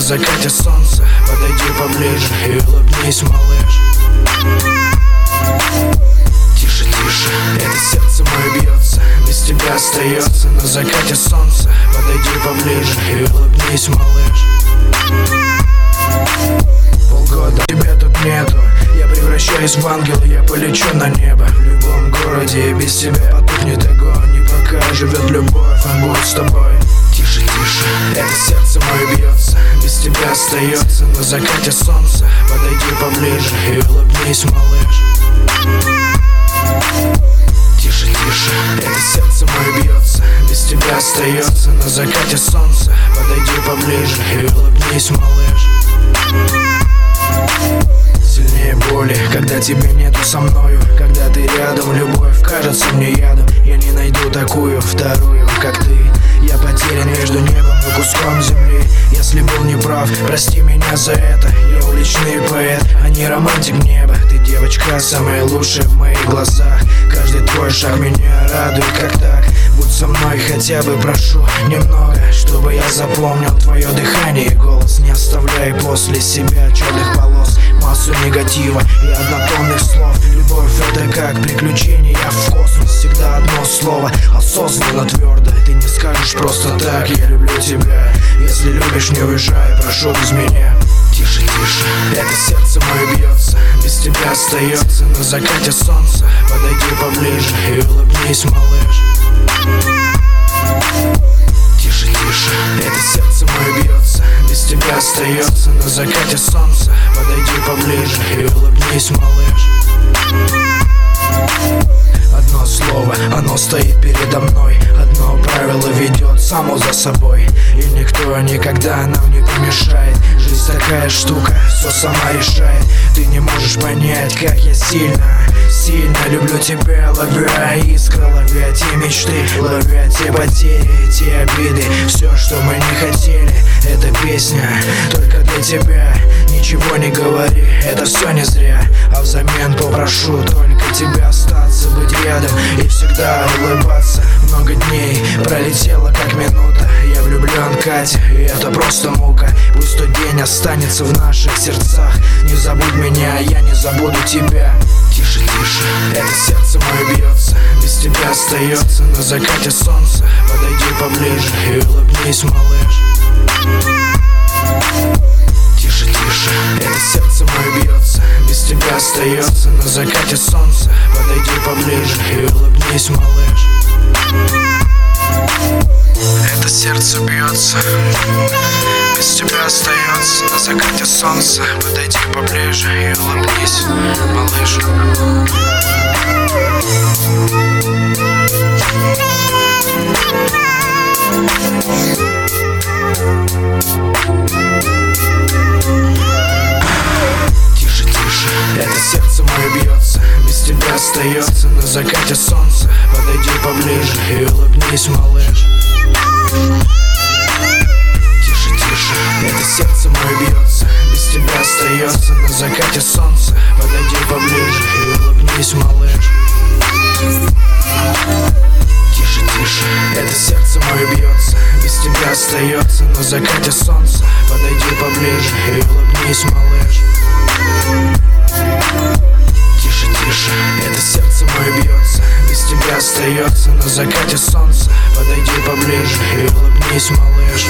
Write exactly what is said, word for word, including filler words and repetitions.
закате солнца. Подойди поближе и улыбнись, малыш. Тише, тише, это сердце мое бьется, без тебя остается на закате солнца. Подойди поближе и улыбнись, малыш. Полгода тебя тут нету, я превращаюсь в ангела, я полечу на небо. В любом городе и без тебя потухнет огонь. И пока живет любовь, он будет с тобой. Тише, тише, это сердце мое бьется, без тебя остается на закате солнца. Подойди поближе и улыбнись, малыш. Тише, тише, это сердце мое бьется, без тебя остается на закате солнца. Подойди поближе и улыбнись, малыш. Сильнее боли, когда тебя нету со мною. Когда ты рядом, любовь кажется мне ядом. Я не найду такую вторую, как ты. Я потерян между небом и куском земли. Если был неправ, прости меня за это. Я уличный поэт, а не романтик неба. Ты девочка, самая лучшая в моих глазах. Каждый твой шаг меня радует, как так. Будь со мной хотя бы, прошу немного, чтобы я запомнил твое дыхание и голос. Не оставляй после себя черных полос, массу негатива и однотонных слов. Любовь — это как приключение, я в космос. Всегда одно слово, осознанно, твердо. Ты не скажешь просто так, я люблю тебя. Если любишь, не уезжай, прошу без меня. Тише, тише, это сердце мое бьется, без тебя остается на закате солнца. Подойди поближе и улыбнись, малыш. Тише, тише, это сердце мое бьется, без тебя остается на закате солнца. Подойди поближе и улыбнись, малыш. Одно слово, оно стоит передо мной. Одно правило ведет само за собой. И никто никогда нам не помешает. Жизнь такая штука, все сама решает. Ты не можешь понять, как я сильно, сильно люблю тебя, ловя искры, ловя те мечты, ловя те потери, те обиды. Все, что мы не хотели, эта песня только для тебя. Ничего не говори, это все не зря. А взамен попрошу только тебя остаться, быть рядом и всегда улыбаться. Много дней пролетело как минута. Я влюблен, Катя, и это просто мука. Пусть тот день останется в наших сердцах. Не забудь меня, я не забуду тебя. Тише, тише, это сердце мое бьется, без тебя остается на закате солнца. Подойди поближе и улыбнись, малыш. Тише, тише, это сердце мое бьется, без тебя остается на закате солнца. Подойди поближе и улыбнись, малыш. Это сердце бьется, без тебя остается на закате солнца. Подойди поближе и улыбнись, малыш. Тише, тише, это сердце мое бьется, без тебя остается на закате солнца. Подойди поближе и улыбнись, малыш. Тише, тише, это сердце мое бьется, без тебя остается на закате солнца. Подойди поближе и улыбнись, малыш. Тише, тише, это сердце мое бьется, без тебя остается на закате солнца. Подойди поближе и улыбнись, малыш. Тише, тише, это сердце мое бьется, без тебя остается на закате солнца. Подойди поближе и улыбнись, малыш.